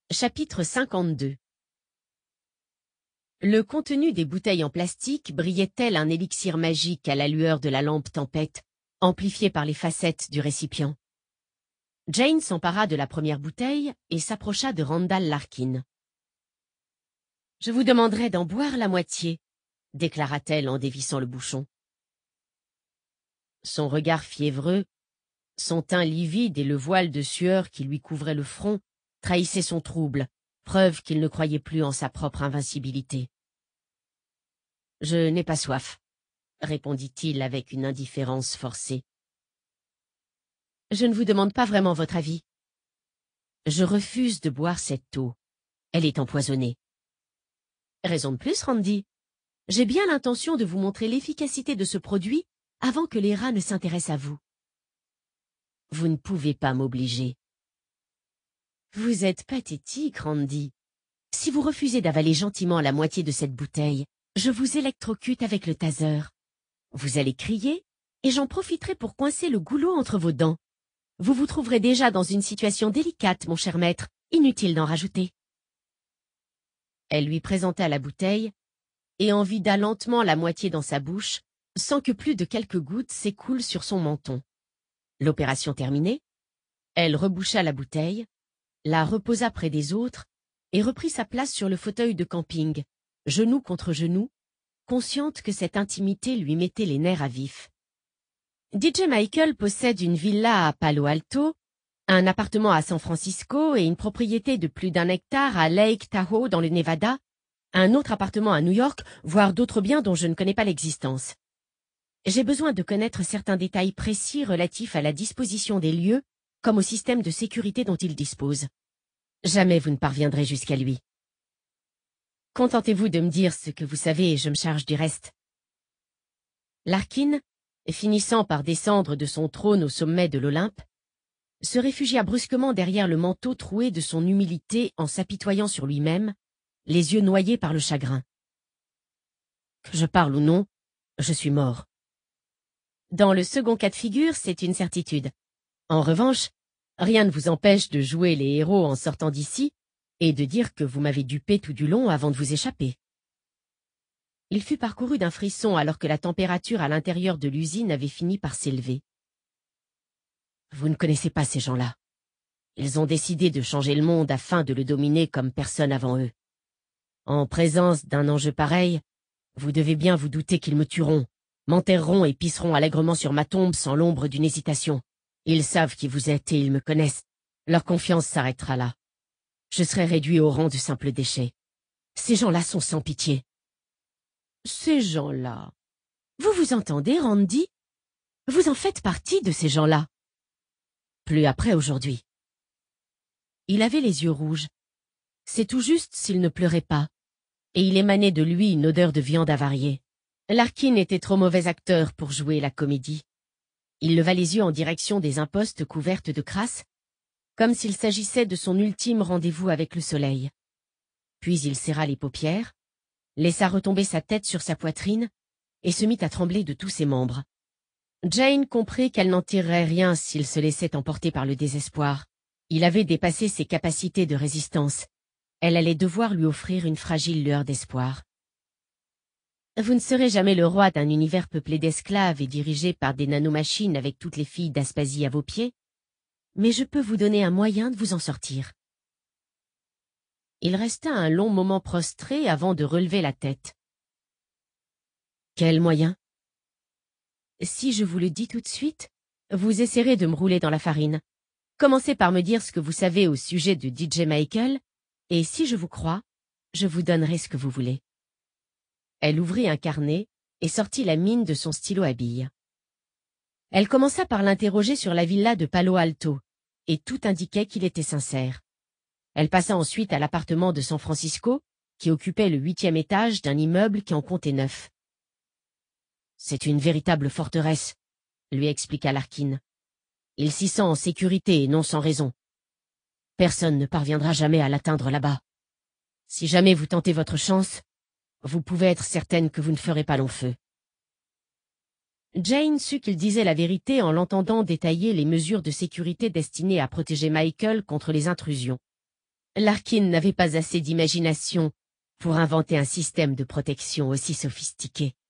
Chapitre 52. Le contenu des bouteilles en plastique brillait tel un élixir magique à la lueur de la lampe tempête, amplifiée par les facettes du récipient. Jane s'empara de la première bouteille et s'approcha de Randall Larkin. « Je vous demanderai d'en boire la moitié, » déclara-t-elle en dévissant le bouchon. Son regard fiévreux, son teint livide et le voile de sueur qui lui couvrait le front trahissaient son trouble, preuve qu'il ne croyait plus en sa propre invincibilité. « Je n'ai pas soif, » répondit-il avec une indifférence forcée. « Je ne vous demande pas vraiment votre avis. Je refuse de boire cette eau. Elle est empoisonnée. » Raison de plus, Randy. J'ai bien l'intention de vous montrer l'efficacité de ce produit avant que les rats ne s'intéressent à vous. Vous ne pouvez pas m'obliger. Vous êtes pathétique, Randy. Si vous refusez d'avaler gentiment la moitié de cette bouteille, je vous électrocute avec le taser. Vous allez crier, et j'en profiterai pour coincer le goulot entre vos dents. Vous vous trouverez déjà dans une situation délicate, mon cher maître, inutile d'en rajouter. Elle lui présenta la bouteille, et en vida lentement la moitié dans sa bouche, sans que plus de quelques gouttes s'écoulent sur son menton. L'opération terminée, elle reboucha la bouteille, la reposa près des autres, et reprit sa place sur le fauteuil de camping, genou contre genou, consciente que cette intimité lui mettait les nerfs à vif. DJ Michael possède une villa à Palo Alto, un appartement à San Francisco et une propriété de plus d'1 hectare à Lake Tahoe dans le Nevada, un autre appartement à New York, voire d'autres biens dont je ne connais pas l'existence. J'ai besoin de connaître certains détails précis relatifs à la disposition des lieux, comme au système de sécurité dont il dispose. Jamais vous ne parviendrez jusqu'à lui. Contentez-vous de me dire ce que vous savez et je me charge du reste. Larkin, finissant par descendre de son trône au sommet de l'Olympe, se réfugia brusquement derrière le manteau troué de son humilité en s'apitoyant sur lui-même, les yeux noyés par le chagrin. Que je parle ou non, je suis mort. Dans le second cas de figure, c'est une certitude. En revanche, rien ne vous empêche de jouer les héros en sortant d'ici et de dire que vous m'avez dupé tout du long avant de vous échapper. Il fut parcouru d'un frisson alors que la température à l'intérieur de l'usine avait fini par s'élever. Vous ne connaissez pas ces gens-là. Ils ont décidé de changer le monde afin de le dominer comme personne avant eux. En présence d'un enjeu pareil, vous devez bien vous douter qu'ils me tueront, m'enterreront et pisseront allègrement sur ma tombe sans l'ombre d'une hésitation. Ils savent qui vous êtes et ils me connaissent. Leur confiance s'arrêtera là. Je serai réduit au rang de simple déchet. Ces gens-là sont sans pitié. Ces gens-là. Vous vous entendez, Randy? Vous en faites partie de ces gens-là. Plus après aujourd'hui. Il avait les yeux rouges. C'est tout juste s'il ne pleurait pas. Et il émanait de lui une odeur de viande avariée. Larkin était trop mauvais acteur pour jouer la comédie. Il leva les yeux en direction des impostes couvertes de crasse, comme s'il s'agissait de son ultime rendez-vous avec le soleil. Puis il serra les paupières, laissa retomber sa tête sur sa poitrine et se mit à trembler de tous ses membres. Jane comprit qu'elle n'en tirerait rien s'il se laissait emporter par le désespoir. Il avait dépassé ses capacités de résistance. Elle allait devoir lui offrir une fragile lueur d'espoir. Vous ne serez jamais le roi d'un univers peuplé d'esclaves et dirigé par des nanomachines avec toutes les filles d'Aspasie à vos pieds, mais je peux vous donner un moyen de vous en sortir. Il resta un long moment prostré avant de relever la tête. Quel moyen? Si je vous le dis tout de suite, vous essaierez de me rouler dans la farine. Commencez par me dire ce que vous savez au sujet de DJ Michael, et si je vous crois, je vous donnerai ce que vous voulez. Elle ouvrit un carnet et sortit la mine de son stylo à billes. Elle commença par l'interroger sur la villa de Palo Alto, et tout indiquait qu'il était sincère. Elle passa ensuite à l'appartement de San Francisco, qui occupait le 8e étage d'un immeuble qui en comptait 9. « C'est une véritable forteresse », lui expliqua Larkin. « Il s'y sent en sécurité et non sans raison. Personne ne parviendra jamais à l'atteindre là-bas. Si jamais vous tentez votre chance, vous pouvez être certaine que vous ne ferez pas long feu. » Jane sut qu'il disait la vérité en l'entendant détailler les mesures de sécurité destinées à protéger Michael contre les intrusions. Larkin n'avait pas assez d'imagination pour inventer un système de protection aussi sophistiqué.